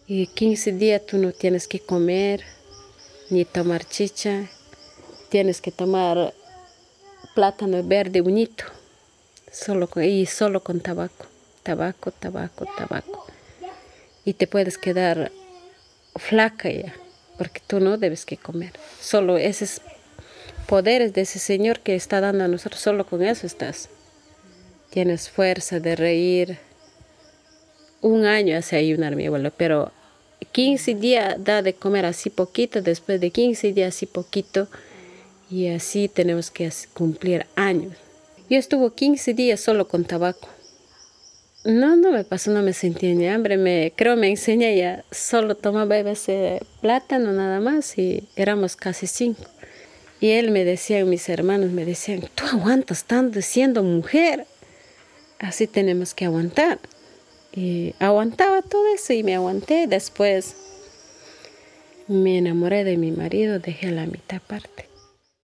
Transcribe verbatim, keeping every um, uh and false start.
Y quince días tú no tienes que comer ni tomar chicha. Tienes que tomar plátano verde bonito. Solo con, y solo con tabaco. Tabaco, tabaco, tabaco. Y te puedes quedar flaca ya. Porque tú no debes que comer. Solo esos poderes de ese Señor que está dando a nosotros. Solo con eso estás. Tienes fuerza de reír. Un año hace ayunar mi abuelo, pero quince días da de comer así poquito, después de quince días así poquito, y así tenemos que cumplir años. Yo estuve quince días solo con tabaco. No, no me pasó, no me sentía ni hambre, me, creo me enseñé ya, solo tomaba ese plátano nada más y éramos casi cinco. Y él me decía, mis hermanos me decían, tú aguantas tanto siendo mujer, así tenemos que aguantar. Y aguantaba todo eso y me aguanté. Después me enamoré de mi marido, dejé la mitad parte.